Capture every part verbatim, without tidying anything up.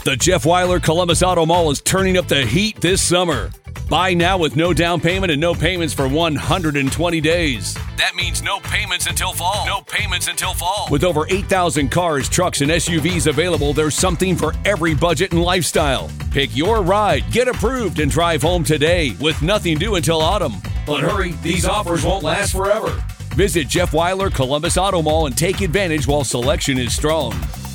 The Jeff Weiler Columbus Auto Mall is turning up the heat this summer. Buy now with no down payment and no payments for one hundred twenty days. That means no payments until fall. No payments until fall. With over eight thousand cars, trucks, and S U Vs available, there's something for every budget and lifestyle. Pick your ride, get approved, and drive home today with nothing due until autumn. But hurry, these offers won't last forever. Visit Jeff Weiler Columbus Auto Mall and take advantage while selection is strong.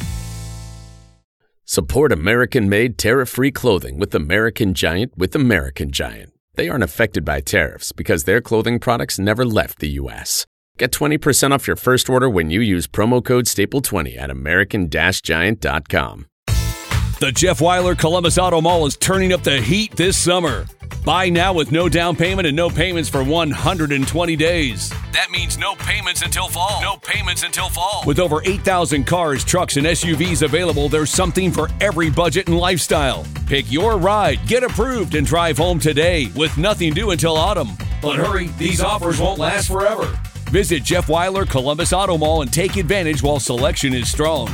Support American-made tariff-free clothing with American Giant with American Giant. They aren't affected by tariffs because their clothing products never left the U S. Get twenty percent off your first order when you use promo code staple twenty at american giant dot com. The Jeff Weiler Columbus Auto Mall is turning up the heat this summer. Buy now with no down payment and no payments for one hundred twenty days. That means no payments until fall. No payments until fall. With over eight thousand cars, trucks, and S U Vs available, there's something for every budget and lifestyle. Pick your ride, get approved, and drive home today with nothing due until autumn. But hurry, these offers won't last forever. Visit Jeff Weiler Columbus Auto Mall and take advantage while selection is strong.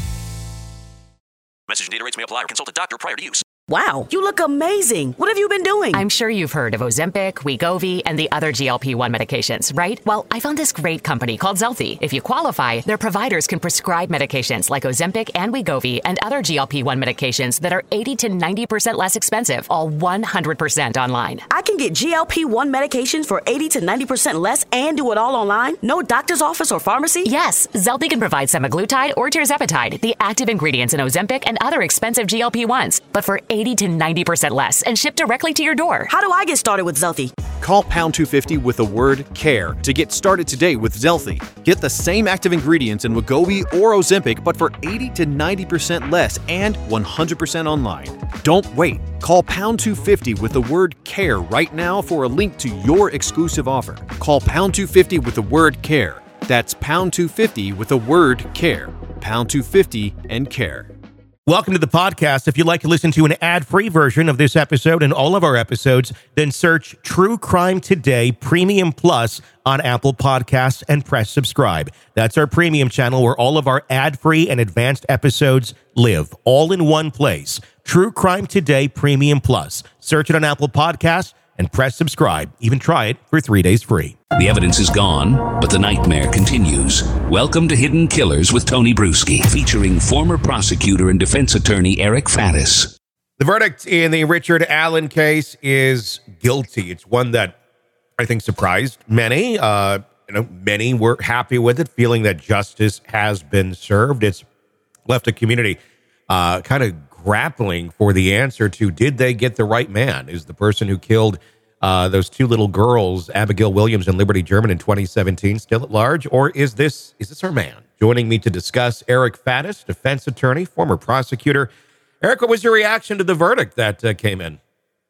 Message and data rates may apply or consult a doctor prior to use. Wow, you look amazing. What have you been doing? I'm sure you've heard of Ozempic, Wegovy, and the other G L P one medications, right? Well, I found this great company called Zelfie. If you qualify, their providers can prescribe medications like Ozempic and Wegovy and other G L P one medications that are eighty to ninety percent less expensive, all one hundred percent online. I can get G L P one medications for eighty to ninety percent less and do it all online? No doctor's office or pharmacy? Yes, Zelfie can provide semaglutide or tirzepatide, the active ingredients in Ozempic and other expensive G L P ones, but for eighty to ninety percent less and shipped directly to your door. How do I get started with Zelfie? Call pound two fifty with the word CARE to get started today with Zelfie. Get the same active ingredients in Wegovy or Ozempic, but for eighty to ninety percent less and one hundred percent online. Don't wait. Call pound two fifty with the word CARE right now for a link to your exclusive offer. Call pound two fifty with the word CARE. That's pound two fifty with the word CARE. pound two fifty and CARE. Welcome to the podcast. If you'd like to listen to an ad-free version of this episode and all of our episodes, then search True Crime Today Premium Plus on Apple Podcasts and press subscribe. That's our premium channel where all of our ad-free and advanced episodes live, all in one place. True Crime Today Premium Plus. Search it on Apple Podcasts and press subscribe. Even try it for three days free. The evidence is gone, but the nightmare continues. Welcome to Hidden Killers with Tony Bruschi, featuring former prosecutor and defense attorney Eric Faddis. The verdict in the Richard Allen case is guilty. It's one that I think surprised many. Uh, you know, many were happy with it, feeling that justice has been served. It's left a community uh, kind of grappling for the answer to, did they get the right man? Is the person who killed uh, those two little girls, Abigail Williams and Liberty German, in twenty seventeen, still at large? Or is this is this our man? Joining me to discuss, Eric Faddis, defense attorney, former prosecutor. Eric, what was your reaction to the verdict that uh, came in?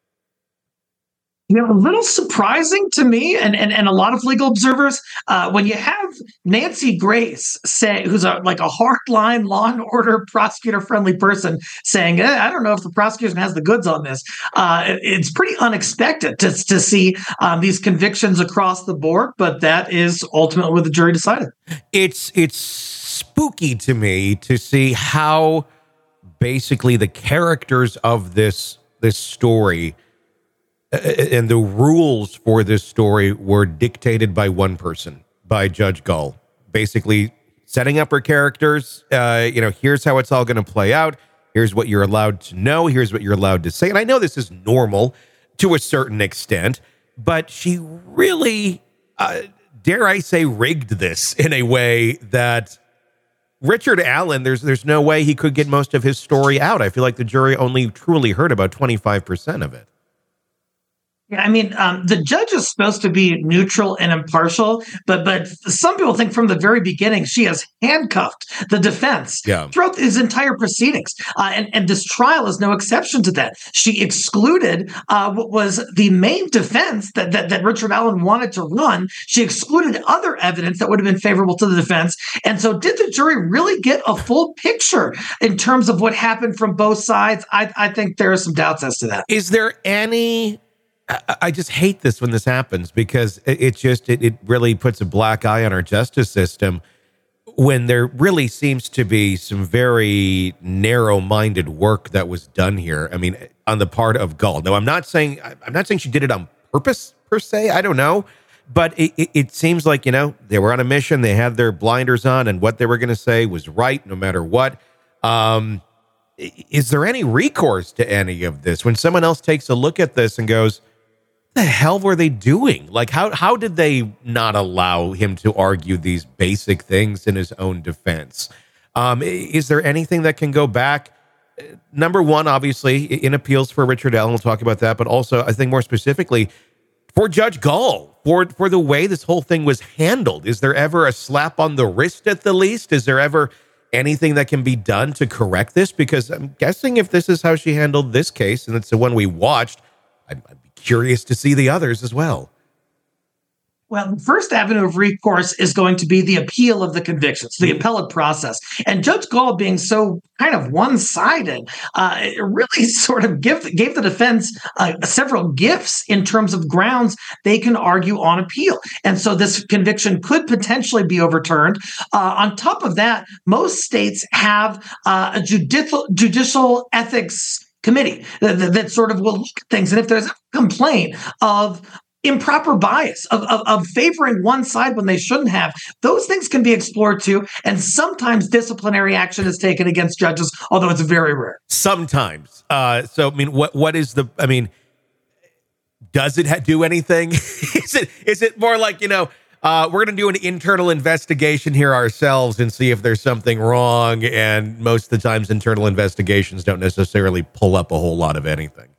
You know, a little surprising to me and, and, and a lot of legal observers, uh, when you have Nancy Grace say, who's a, like a hardline law and order prosecutor friendly person saying, eh, I don't know if the prosecution has the goods on this. Uh, it, it's pretty unexpected to, to see um, these convictions across the board, but that is ultimately what the jury decided. It's, it's spooky to me to see how basically the characters of this, this story and the rules for this story were dictated by one person, by Judge Gull, basically setting up her characters. Uh, you know, here's how it's all going to play out. Here's what you're allowed to know. Here's what you're allowed to say. And I know this is normal to a certain extent, but she really, uh, dare I say, rigged this in a way that Richard Allen, there's there's no way he could get most of his story out. I feel like the jury only truly heard about twenty-five percent of it. Yeah, I mean, um, the judge is supposed to be neutral and impartial, but but some people think from the very beginning she has handcuffed the defense yeah. throughout his entire proceedings. Uh, and, and this trial is no exception to that. She excluded uh, what was the main defense that, that, that Richard Allen wanted to run. She excluded other evidence that would have been favorable to the defense. And so did the jury really get a full picture in terms of what happened from both sides? I, I think there are some doubts as to that. Is there any... I just hate this when this happens because it just, it, it really puts a black eye on our justice system. when there really seems to be some very narrow-minded work that was done here. I mean, on the part of Gull. No, I'm not saying I'm not saying she did it on purpose per se. I don't know, but it, it, it seems like, you know, they were on a mission. They had their blinders on, and what they were going to say was right, no matter what. Um, is there any recourse to any of this when someone else takes a look at this and goes, "What the hell were they doing? Like, how how did they not allow him to argue these basic things in his own defense?" Um, is there anything that can go back? Number one, obviously, in appeals for Richard Allen, we'll talk about that, but also, I think more specifically, for Judge Gull, for for the way this whole thing was handled. Is there ever a slap on the wrist at the least? Is there ever anything that can be done to correct this? Because I'm guessing if this is how she handled this case, and it's the one we watched, I'd, I'd be curious to see the others as well. Well, the first avenue of recourse is going to be the appeal of the convictions, the appellate process. And Judge Gull, being so kind of one-sided, uh, it really sort of give, gave the defense uh, several gifts in terms of grounds they can argue on appeal. And so this conviction could potentially be overturned. Uh, on top of that, most states have uh, a judicial, judicial ethics committee that, that, that sort of will look at things. And if there's a complaint of improper bias, of, of, of favoring one side when they shouldn't have, those things can be explored too. And sometimes disciplinary action is taken against judges, although it's very rare. Sometimes. Uh, so, I mean, what what is the, I mean, does it ha- do anything? is it is it more like, you know, uh, we're going to do an internal investigation here ourselves and see if there's something wrong. And most of the times internal investigations don't necessarily pull up a whole lot of anything.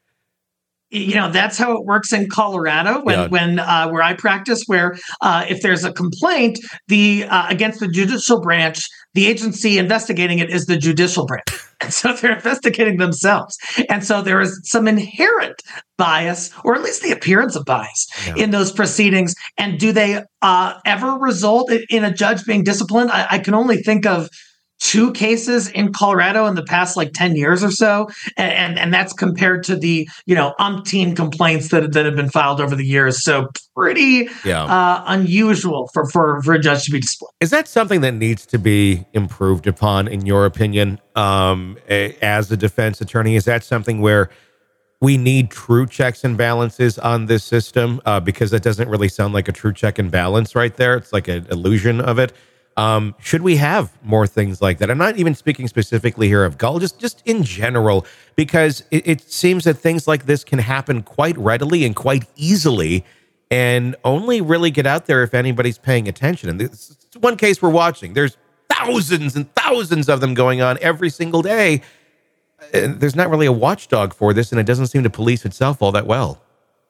You know, that's how it works in Colorado when, Yeah. when uh, where I practice, where uh, if there's a complaint the uh, against the judicial branch, the agency investigating it is the judicial branch. And so they're investigating themselves. And so there is some inherent bias, or at least the appearance of bias, Yeah. in those proceedings. And do they uh, ever result in a judge being disciplined? I, I can only think of two cases in Colorado in the past like ten years or so. And, and, and that's compared to the, you know, umpteen complaints that, that have been filed over the years. So pretty Yeah. uh, unusual for, for, for a judge to be disciplined. Is that something that needs to be improved upon, in your opinion, um, a- as a defense attorney? Is that something where we need true checks and balances on this system? Uh, because that doesn't really sound like a true check and balance right there. It's like an illusion of it. Um, should we have more things like that? I'm not even speaking specifically here of Gull, just, just in general, because it, it seems that things like this can happen quite readily and quite easily, and only really get out there if anybody's paying attention. And this is one case we're watching. There's thousands and thousands of them going on every single day. And there's not really a watchdog for this, and it doesn't seem to police itself all that well.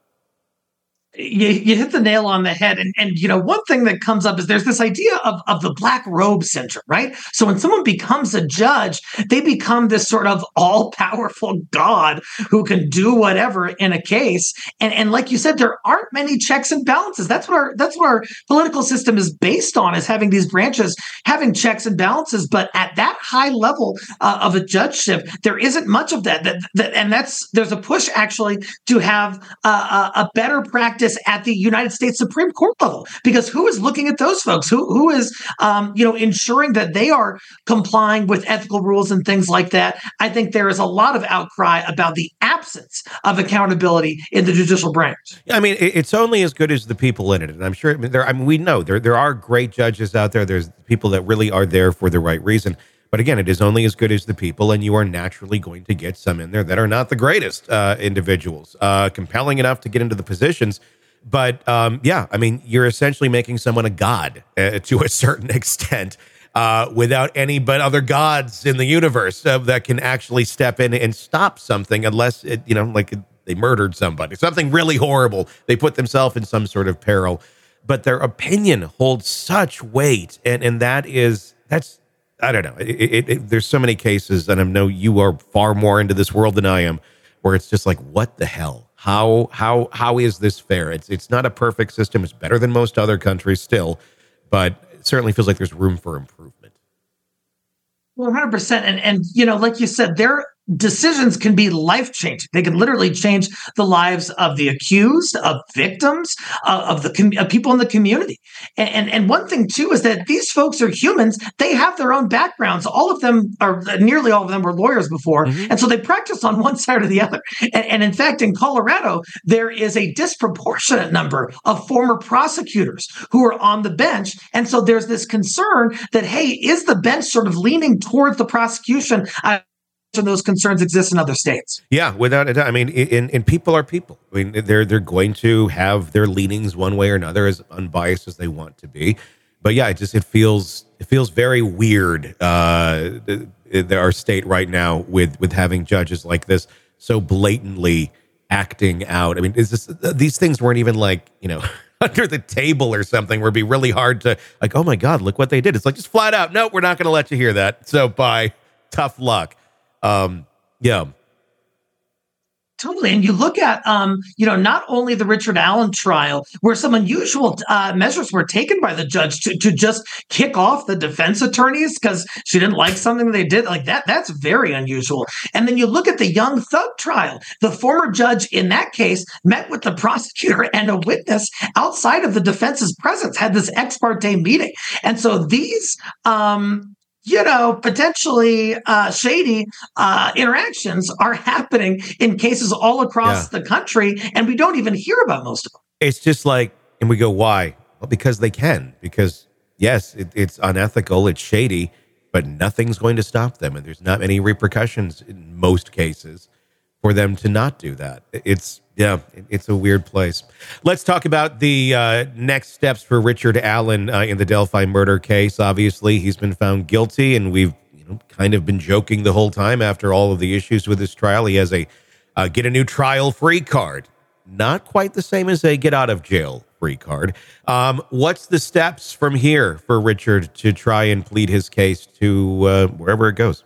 You, you hit the nail on the head. And, and, you know, one thing that comes up is there's this idea of, of the black robe syndrome, right? So when someone becomes a judge, they become this sort of all-powerful God who can do whatever in a case. And, and like you said, there aren't many checks and balances. That's what our that's what our political system is based on, is having these branches, having checks and balances. But at that high level uh, of a judgeship, there isn't much of that. That, that and that's there's a push actually to have uh, a, a better practice at the United States Supreme Court level, because who is looking at those folks? Who who is um, you know ensuring that they are complying with ethical rules and things like that? I think there is a lot of outcry about the absence of accountability in the judicial branch. I mean, it- it's only as good as the people in it, and I'm sure I mean, there. I mean, we know there there are great judges out there. There's people that really are there for the right reason. But again, it is only as good as the people, and you are naturally going to get some in there that are not the greatest uh, individuals, uh, compelling enough to get into the positions. But um, yeah, I mean, you're essentially making someone a god uh, to a certain extent, uh, without any but other gods in the universe uh, that can actually step in and stop something, unless it, you know, like they murdered somebody, something really horrible. They put themselves in some sort of peril, but their opinion holds such weight, and and that is that's I don't know. It, it, it, there's so many cases, and I know you are far more into this world than I am, where it's just like, what the hell? How how how is this fair? It's it's not a perfect system. It's better than most other countries still, but it certainly feels like there's room for improvement. one hundred percent. And, and, you know, like you said, there decisions can be life-changing. They can literally change the lives of the accused, of victims, uh, of the com- of people in the community. And, and and one thing too is that these folks are humans. They have their own backgrounds. All of them are nearly all of them were lawyers before, mm-hmm. and so they practice on one side or the other. And, and in fact, in Colorado, there is a disproportionate number of former prosecutors who are on the bench, and so there's this concern that, hey, is the bench sort of leaning towards the prosecution? Uh, and those concerns exist in other states. Yeah, without a doubt. I mean, and, and people are people. I mean, they're they're going to have their leanings one way or another, as unbiased as they want to be. But yeah, it just it feels it feels very weird. Uh, our state right now with with having judges like this so blatantly acting out. I mean, is this these things weren't even like, you know, under the table or something where it'd be really hard to like, oh my God, look what they did. It's like just flat out, no, we're not going to let you hear that. So bye, tough luck. Um, yeah. Totally. And you look at, um, you know, not only the Richard Allen trial, where some unusual uh, measures were taken by the judge to, to just kick off the defense attorneys because she didn't like something they did like that. That's very unusual. And then you look at the Young Thug trial. The former judge in that case met with the prosecutor and a witness outside of the defense's presence, had this ex parte meeting. And so these, um, you know, potentially uh, shady uh, interactions are happening in cases all across yeah. the country, and we don't even hear about most of them. It's just like, and we go, why? Well, because they can. Because, yes, it, it's unethical, it's shady, but nothing's going to stop them, and there's not any repercussions in most cases for them to not do that. It's, yeah, it's a weird place. Let's talk about the uh, next steps for Richard Allen uh, in the Delphi murder case. Obviously, he's been found guilty, and we've you know kind of been joking the whole time after all of the issues with his trial. He has a uh, get a new trial free card. Not quite the same as a get out of jail free card. Um, what's the steps from here for Richard to try and plead his case to uh, wherever it goes?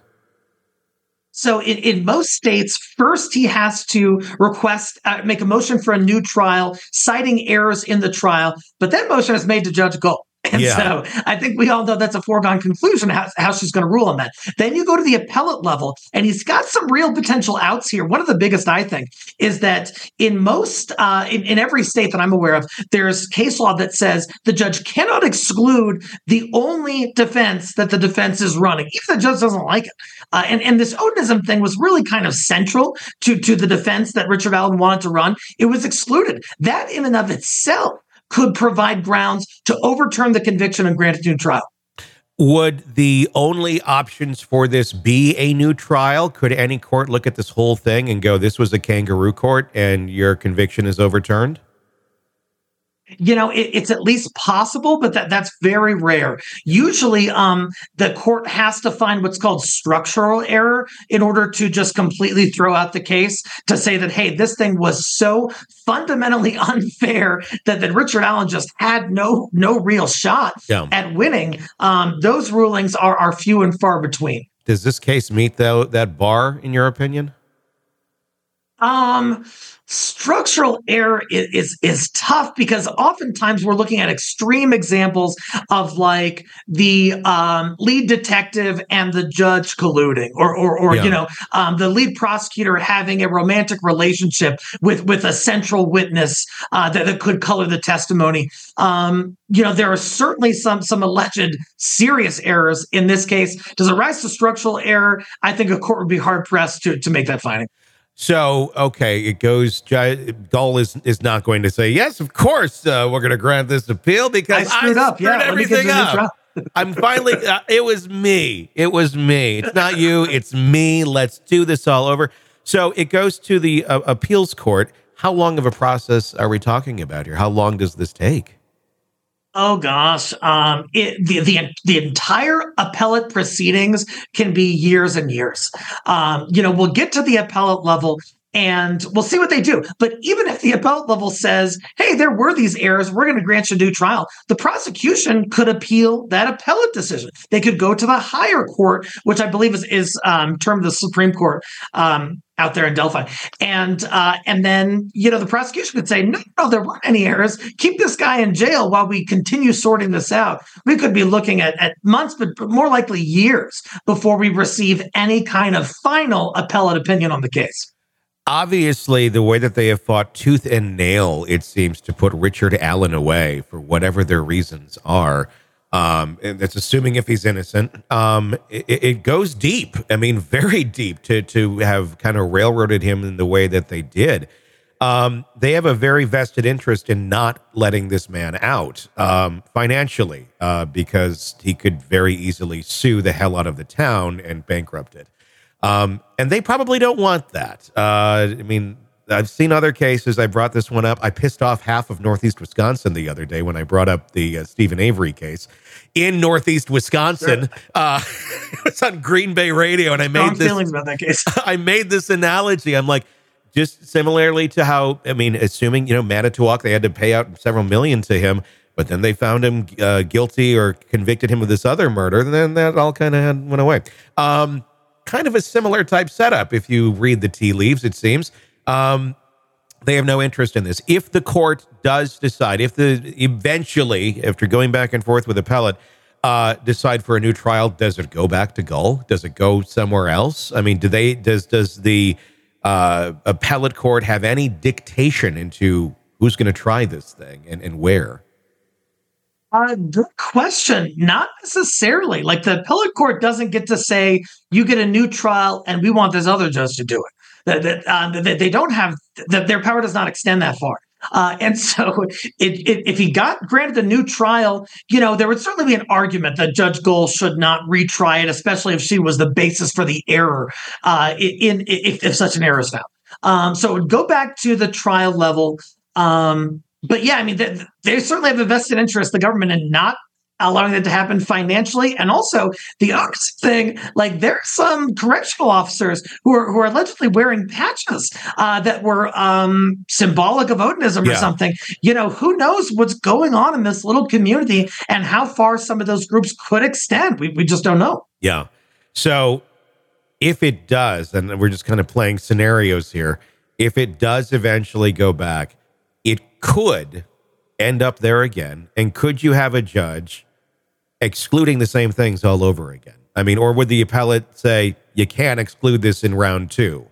So in, in most states, first he has to request, uh, make a motion for a new trial, citing errors in the trial, but that motion is made to Judge Gold. And yeah. so I think we all know that's a foregone conclusion how, how she's going to rule on that. Then you go to the appellate level, and he's got some real potential outs here. One of the biggest, I think, is that in most, uh, in, in every state that I'm aware of, there's case law that says the judge cannot exclude the only defense that the defense is running, even if the judge doesn't like it. Uh, and, and this Odinism thing was really kind of central to, to the defense that Richard Allen wanted to run. It was excluded. That in and of itself could provide grounds to overturn the conviction and grant a new trial. Would the only options for this be a new trial? Could any court look at this whole thing and go, this was a kangaroo court and your conviction is overturned? You know, it, it's at least possible, but that, that's very rare. Usually, um, the court has to find what's called structural error in order to just completely throw out the case, to say that, hey, this thing was so fundamentally unfair that, that Richard Allen just had no no real shot yeah. at winning. Um, those rulings are, are few and far between. Does this case meet though that bar, in your opinion? Um, structural error is, is is tough because oftentimes we're looking at extreme examples of like the um, lead detective and the judge colluding, or or, or yeah. you know um, the lead prosecutor having a romantic relationship with with a central witness uh, that, that could color the testimony. Um, you know, there are certainly some some alleged serious errors in this case. Does it rise to structural error? I think a court would be hard pressed to to make that finding. So, okay, it goes, Gull is, is not going to say, yes, of course, uh, we're going to grant this appeal because I screwed I up. screwed Yeah, everything up. I'm finally, uh, it was me. It was me. It's not you. It's me. Let's do this all over. So it goes to the uh, appeals court. How long of a process are we talking about here? How long does this take? Oh gosh, um, it, the the the entire appellate proceedings can be years and years. Um, you know, we'll get to the appellate level and we'll see what they do. But even if the appellate level says, hey, there were these errors, we're going to grant you a new trial, the prosecution could appeal that appellate decision. They could go to the higher court, which I believe is, is um, termed the Supreme Court um, out there in Delphi. And uh, and then, you know, the prosecution could say, no, no, there weren't any errors. Keep this guy in jail while we continue sorting this out. We could be looking at, at months, but more likely years before we receive any kind of final appellate opinion on the case. Obviously, the way that they have fought tooth and nail, it seems, to put Richard Allen away for whatever their reasons are. Um, and that's assuming if he's innocent. Um, it, it goes deep. I mean, very deep to to have kind of railroaded him in the way that they did. Um, they have a very vested interest in not letting this man out um, financially uh, because he could very easily sue the hell out of the town and bankrupt it. Um, and they probably don't want that. Uh, I mean, I've seen other cases. I brought this one up. I pissed off half of Northeast Wisconsin the other day when I brought up the uh, Stephen Avery case in Northeast Wisconsin. Sure. Uh, it was on Green Bay Radio, and I made Strong this feelings about that case. I made this analogy. I'm like, just similarly to how, I mean, assuming, you know, Manitowoc, they had to pay out several million to him, but then they found him uh, guilty or convicted him of this other murder, and then that all kind of went away. Um, kind of a similar type setup, if you read the tea leaves, it seems. Um, they have no interest in this. If the court does decide, if the eventually, after going back and forth with appellate, uh, decide for a new trial, does it go back to Gull? Does it go somewhere else? I mean, do they? Does does the uh, appellate court have any dictation into who's going to try this thing and, and where? Uh, good question. Not necessarily. Like, the appellate court doesn't get to say, you get a new trial and we want this other judge to do it. That, that, uh, that they don't have, that their power does not extend that far. Uh, and so it, it, if he got granted a new trial, you know, there would certainly be an argument that Judge Gull should not retry it, especially if she was the basis for the error, uh, in, in if, if such an error is found. Um, so it would go back to the trial level. Um, But yeah, I mean, they, they certainly have a vested interest, the government, in not allowing that to happen financially. And also the other thing, like, there are some correctional officers who are who are allegedly wearing patches uh, that were um, symbolic of Odinism yeah. or something. You know, who knows what's going on in this little community and how far some of those groups could extend. We we just don't know. Yeah. So if it does, and we're just kind of playing scenarios here, if it does eventually go back, it could end up there again. And could you have a judge excluding the same things all over again? I mean, or would the appellate say, you can't exclude this in round two?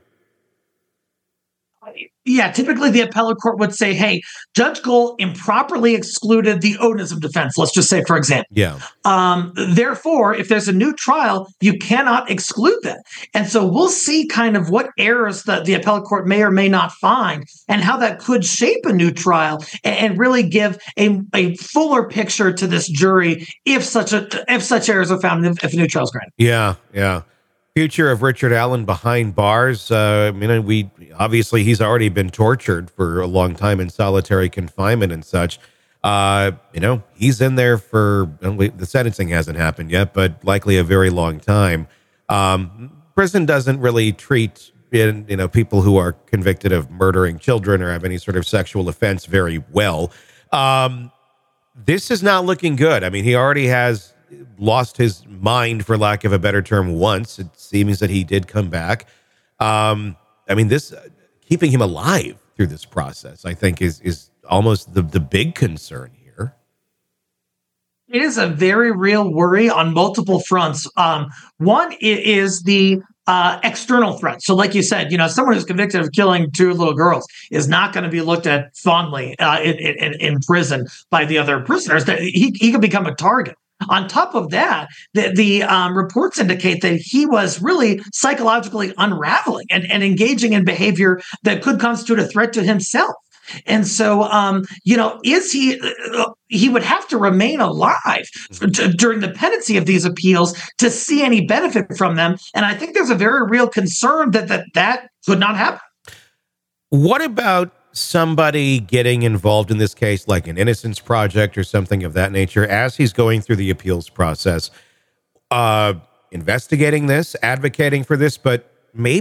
Yeah, typically the appellate court would say, hey, Judge Gull improperly excluded the Odinism defense, let's just say, for example. Yeah. Um, therefore, if there's a new trial, you cannot exclude that. And so we'll see kind of what errors that the appellate court may or may not find and how that could shape a new trial and, and really give a, a fuller picture to this jury if such a if such errors are found, if, if a new trial is granted. Yeah, yeah. Future of Richard Allen behind bars. Uh, I mean, we obviously he's already been tortured for a long time in solitary confinement and such. Uh, you know, he's in there for the sentencing hasn't happened yet, but likely a very long time. Um, prison doesn't really treat you know people who are convicted of murdering children or have any sort of sexual offense very well. Um, this is not looking good. I mean, he already has lost his mind, for lack of a better term, once. It seems that he did come back. Um, I mean, this uh, keeping him alive through this process, I think, is is almost the, the big concern here. It is a very real worry on multiple fronts. Um, one is the uh, external threat. So like you said, you know, someone who's convicted of killing two little girls is not going to be looked at fondly uh, in, in, in prison by the other prisoners. He, he could become a target. On top of that, the, the um, reports indicate that he was really psychologically unraveling and, and engaging in behavior that could constitute a threat to himself. And so, um, you know, is he, uh, he would have to remain alive t- during the pendency of these appeals to see any benefit from them. And I think there's a very real concern that that, that could not happen. What about somebody getting involved in this case, like an Innocence Project or something of that nature, as he's going through the appeals process, uh, investigating this, advocating for this, but maybe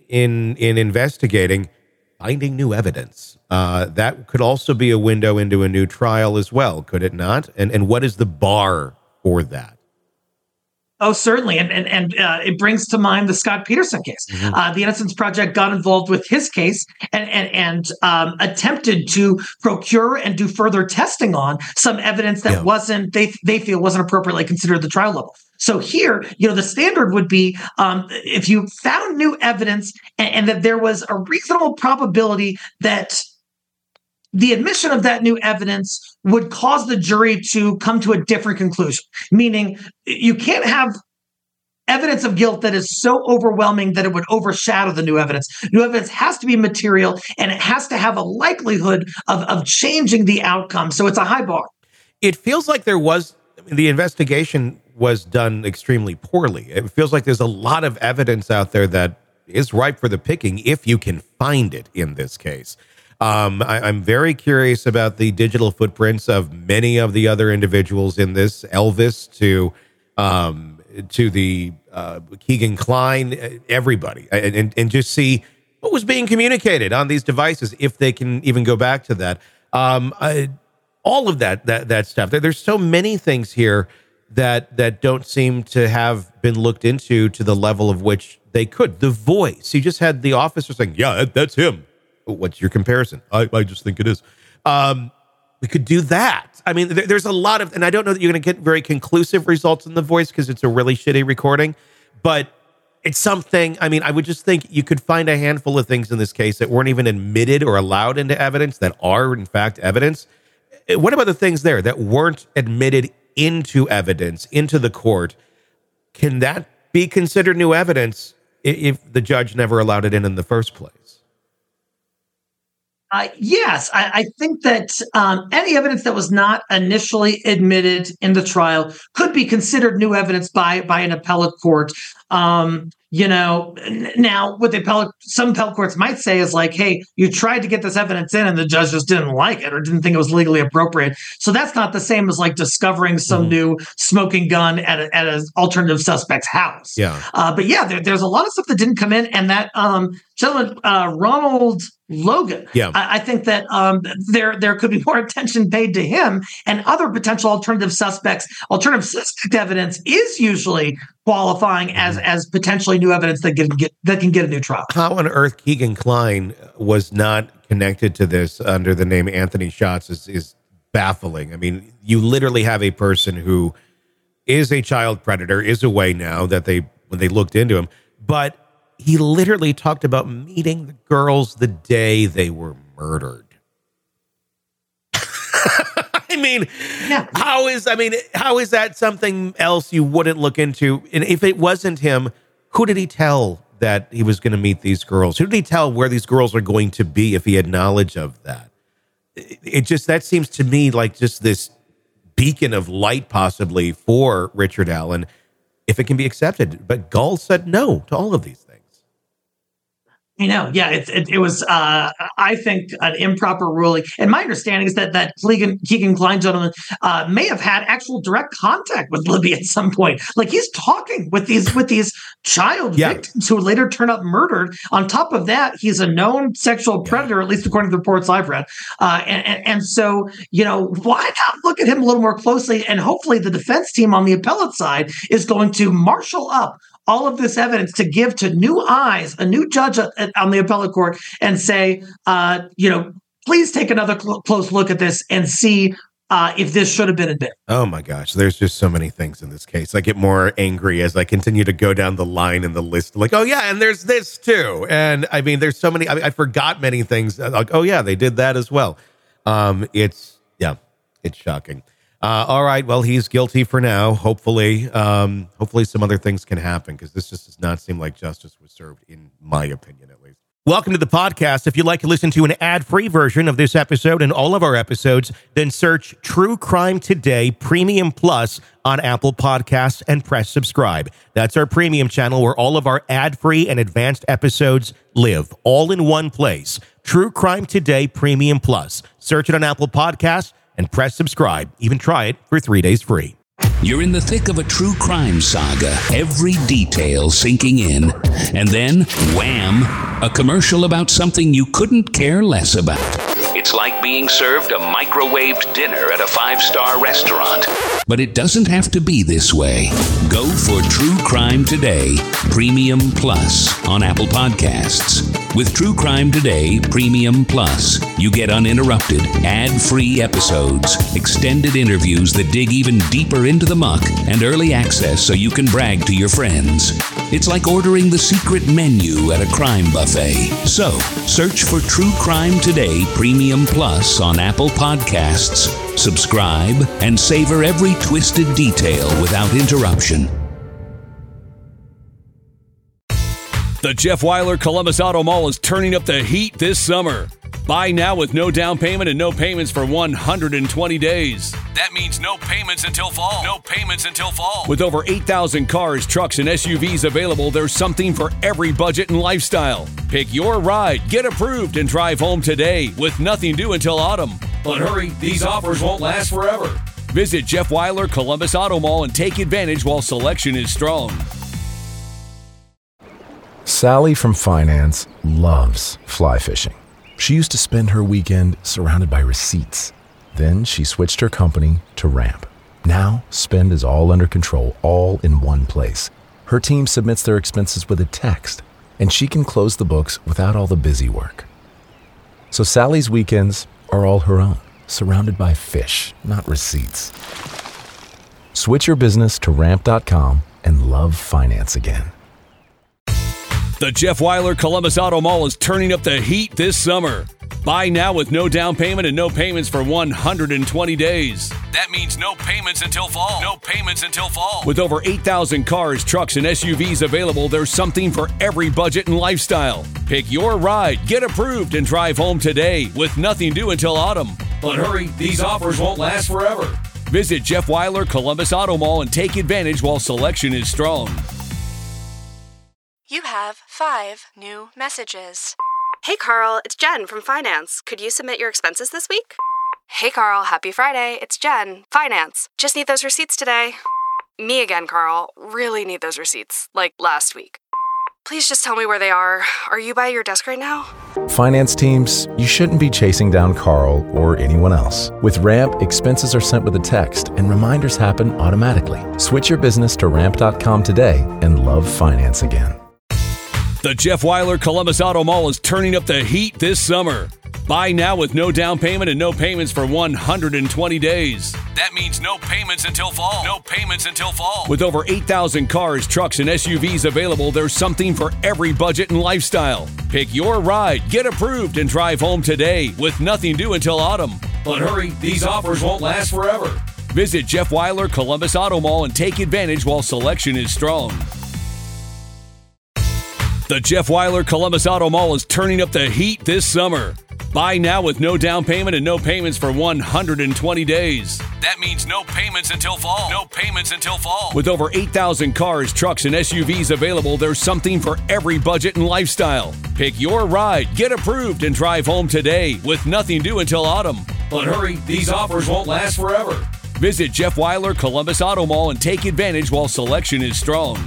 in in investigating, finding new evidence. Uh, that could also be a window into a new trial as well, could it not? And and what is the bar for that? Oh, certainly. And and, and uh, it brings to mind the Scott Peterson case. Mm-hmm. Uh, the Innocence Project got involved with his case and and, and um, attempted to procure and do further testing on some evidence that yeah. wasn't, they they feel wasn't appropriately considered at the trial level. So here, you know, the standard would be um, if you found new evidence and, and that there was a reasonable probability that the admission of that new evidence would cause the jury to come to a different conclusion, meaning you can't have evidence of guilt that is so overwhelming that it would overshadow the new evidence. New evidence has to be material, and it has to have a likelihood of, of changing the outcome. So it's a high bar. It feels like there was, the investigation was done extremely poorly. It feels like there's a lot of evidence out there that is ripe for the picking if you can find it in this case. Um, I, I'm very curious about the digital footprints of many of the other individuals in this, Elvis to um, to the uh, Keegan Kline, everybody, and, and, and just see what was being communicated on these devices, if they can even go back to that. Um, I, all of that that that stuff. There, there's so many things here that that don't seem to have been looked into to the level of which they could. The voice. You just had the officer saying, "Yeah, that's him." What's your comparison? I, I just think it is. Um, we could do that. I mean, there, there's a lot of, and I don't know that you're going to get very conclusive results in the voice because it's a really shitty recording, but it's something. I mean, I would just think you could find a handful of things in this case that weren't even admitted or allowed into evidence that are, in fact, evidence. What about the things there that weren't admitted into evidence, into the court? Can that be considered new evidence if the judge never allowed it in in the first place? Uh, yes, I, I think that um, any evidence that was not initially admitted in the trial could be considered new evidence by by an appellate court. Um, you know, n- now what the appellate, some appellate courts might say is like, hey, you tried to get this evidence in and the judge just didn't like it or didn't think it was legally appropriate. So that's not the same as like discovering some mm-hmm. new smoking gun at a, at an alternative suspect's house. Yeah. Uh, but yeah, there, there's a lot of stuff that didn't come in, and that um, gentleman, uh, Ronald Logan. Yeah. I, I think that um, there there could be more attention paid to him and other potential alternative suspects. Alternative suspect evidence is usually qualifying as as potentially new evidence that can get that can get a new trial. How on earth Keegan Kline was not connected to this under the name Anthony Schatz is is baffling. I mean, you literally have a person who is a child predator, is away now that they when they looked into him, but he literally talked about meeting the girls the day they were murdered. I mean, yeah. how is, I mean, how is that something else you wouldn't look into? And if it wasn't him, who did he tell that he was going to meet these girls? Who did he tell where these girls are going to be if he had knowledge of that? It, it just, that seems to me like just this beacon of light possibly for Richard Allen, if it can be accepted. But Gull said no to all of these things. You know, yeah, it, it, it was, uh, I think, an improper ruling. And my understanding is that that Keegan, Keegan Kline gentleman uh, may have had actual direct contact with Libby at some point. Like he's talking with these with these child yeah. victims who later turn up murdered. On top of that, he's a known sexual predator, yeah. at least according to the reports I've read. Uh, and, and, and so, you know, why not look at him a little more closely? And hopefully the defense team on the appellate side is going to marshal up all of this evidence to give to new eyes, a new judge on the appellate court, and say, uh, you know, please take another cl- close look at this and see uh, if this should have been admitted. Oh my gosh, there's just so many things in this case. I get more angry as I continue to go down the line in the list. Like, oh yeah, and there's this too. And I mean, there's so many. I, mean, I forgot many things. Like, oh yeah, they did that as well. Um, it's yeah, it's shocking. Uh, all right. Well, he's guilty for now. Hopefully, um, hopefully some other things can happen because this just does not seem like justice was served, in my opinion, at least. Welcome to the podcast. If you'd like to listen to an ad-free version of this episode and all of our episodes, then search True Crime Today Premium Plus on Apple Podcasts and press subscribe. That's our premium channel where all of our ad-free and advanced episodes live, all in one place. True Crime Today Premium Plus. Search it on Apple Podcasts and press subscribe. Even try it for three days free. You're in the thick of a true crime saga, every detail sinking in. And then, wham, a commercial about something you couldn't care less about. It's like being served a microwaved dinner at a five-star restaurant. But it doesn't have to be this way. Go for True Crime Today Premium Plus on Apple Podcasts. With True Crime Today Premium Plus, you get uninterrupted, ad-free episodes, extended interviews that dig even deeper into the muck, and early access so you can brag to your friends. It's like ordering the secret menu at a crime buffet. So, search for True Crime Today Premium Plus on Apple Podcasts, subscribe, and savor every twisted detail without interruption. The Jeff Weiler Columbus Auto Mall is turning up the heat this summer. Buy now with no down payment and no payments for one hundred twenty days. That means no payments until fall. No payments until fall. With over eight thousand cars, trucks, and S U Vs available, there's something for every budget and lifestyle. Pick your ride, get approved, and drive home today with nothing due until autumn. But hurry, these offers won't last forever. Visit Jeff Weiler Columbus Auto Mall and take advantage while selection is strong. Sally from finance loves fly fishing. She used to spend her weekend surrounded by receipts. Then she switched her company to Ramp. Now, spend is all under control, all in one place. Her team submits their expenses with a text, and she can close the books without all the busy work. So Sally's weekends are all her own, surrounded by fish, not receipts. Switch your business to ramp dot com and love finance again. The Jeff Weiler Columbus Auto Mall is turning up the heat this summer. Buy now with no down payment and no payments for one hundred twenty days. That means no payments until fall. No payments until fall. With over eight thousand cars, trucks, and S U Vs available, there's something for every budget and lifestyle. Pick your ride, get approved, and drive home today with nothing due until autumn. But hurry, these offers won't last forever. Visit Jeff Weiler Columbus Auto Mall and take advantage while selection is strong. You have five new messages. Hey Carl, it's Jen from Finance. Could you submit your expenses this week? Hey Carl, happy Friday. It's Jen, Finance. Just need those receipts today. Me again, Carl. Really need those receipts, like last week. Please just tell me where they are. Are you by your desk right now? Finance teams, you shouldn't be chasing down Carl or anyone else. With Ramp, expenses are sent with a text and reminders happen automatically. Switch your business to ramp dot com today and love finance again. The Jeff Weiler Columbus Auto Mall is turning up the heat this summer. Buy now with no down payment and no payments for one hundred twenty days. That means no payments until fall. No payments until fall. With over eight thousand cars, trucks, and S U Vs available, there's something for every budget and lifestyle. Pick your ride, get approved, and drive home today with nothing due until autumn. But hurry, these offers won't last forever. Visit Jeff Weiler Columbus Auto Mall and take advantage while selection is strong. The Jeff Weiler Columbus Auto Mall is turning up the heat this summer. Buy now with no down payment and no payments for one hundred twenty days. That means no payments until fall. No payments until fall. With over eight thousand cars, trucks, and S U Vs available, there's something for every budget and lifestyle. Pick your ride, get approved, and drive home today with nothing due until autumn. But hurry, these offers won't last forever. Visit Jeff Weiler Columbus Auto Mall and take advantage while selection is strong.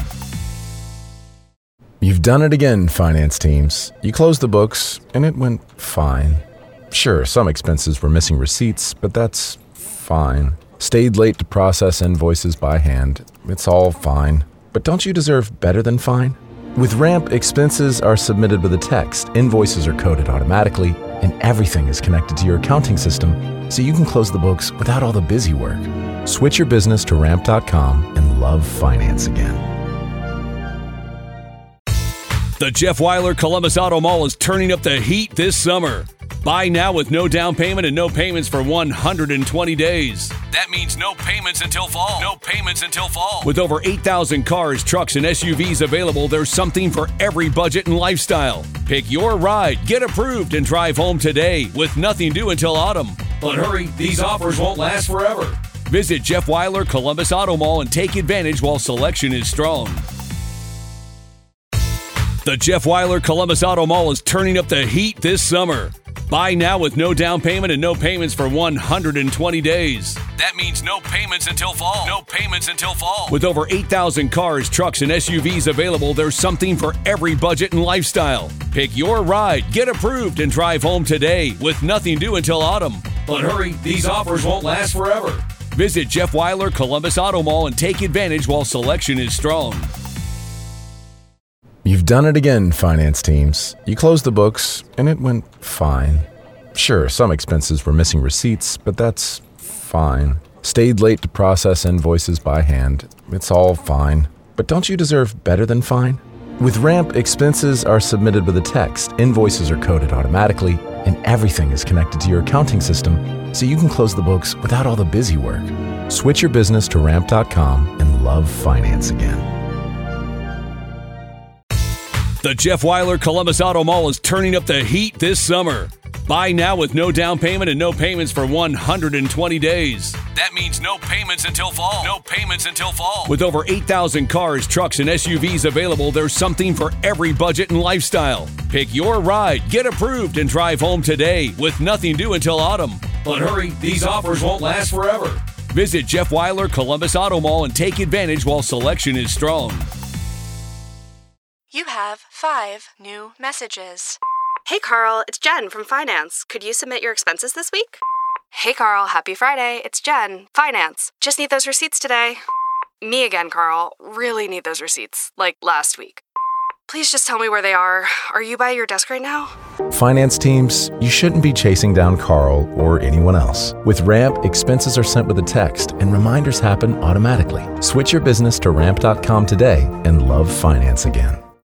You've done it again, finance teams. You closed the books, and it went fine. Sure, some expenses were missing receipts, but that's fine. Stayed late to process invoices by hand. It's all fine. But don't you deserve better than fine? With Ramp, expenses are submitted with a text, invoices are coded automatically, and everything is connected to your accounting system, so you can close the books without all the busy work. Switch your business to ramp dot com and love finance again. The Jeff Weiler Columbus Auto Mall is turning up the heat this summer. Buy now with no down payment and no payments for one hundred twenty days. That means no payments until fall. No payments until fall. With over eight thousand cars, trucks, and S U Vs available, there's something for every budget and lifestyle. Pick your ride, get approved, and drive home today with nothing due until autumn. But hurry, these offers won't last forever. Visit Jeff Weiler Columbus Auto Mall and take advantage while selection is strong. The Jeff Weiler Columbus Auto Mall is turning up the heat this summer. Buy now with no down payment and no payments for one hundred twenty days. That means no payments until fall. No payments until fall. With over eight thousand cars, trucks, and S U Vs available, there's something for every budget and lifestyle. Pick your ride, get approved, and drive home today with nothing due until autumn. But hurry, these offers won't last forever. Visit Jeff Weiler Columbus Auto Mall and take advantage while selection is strong. You've done it again, finance teams. You closed the books, and it went fine. Sure, some expenses were missing receipts, but that's fine. Stayed late to process invoices by hand. It's all fine. But don't you deserve better than fine? With Ramp, expenses are submitted with a text, invoices are coded automatically, and everything is connected to your accounting system, so you can close the books without all the busy work. Switch your business to ramp dot com and love finance again. The Jeff Weiler Columbus Auto Mall is turning up the heat this summer. Buy now with no down payment and no payments for one hundred twenty days. That means no payments until fall. No payments until fall. With over eight thousand cars, trucks, and S U Vs available, there's something for every budget and lifestyle. Pick your ride, get approved, and drive home today with nothing due until autumn. But hurry, these offers won't last forever. Visit Jeff Weiler Columbus Auto Mall and take advantage while selection is strong. You have five new messages. Hey Carl, it's Jen from Finance. Could you submit your expenses this week? Hey Carl, happy Friday. It's Jen, Finance. Just need those receipts today. Me again, Carl. Really need those receipts, like last week. Please just tell me where they are. Are you by your desk right now? Finance teams, you shouldn't be chasing down Carl or anyone else. With Ramp, expenses are sent with a text and reminders happen automatically. Switch your business to ramp dot com today and love finance again.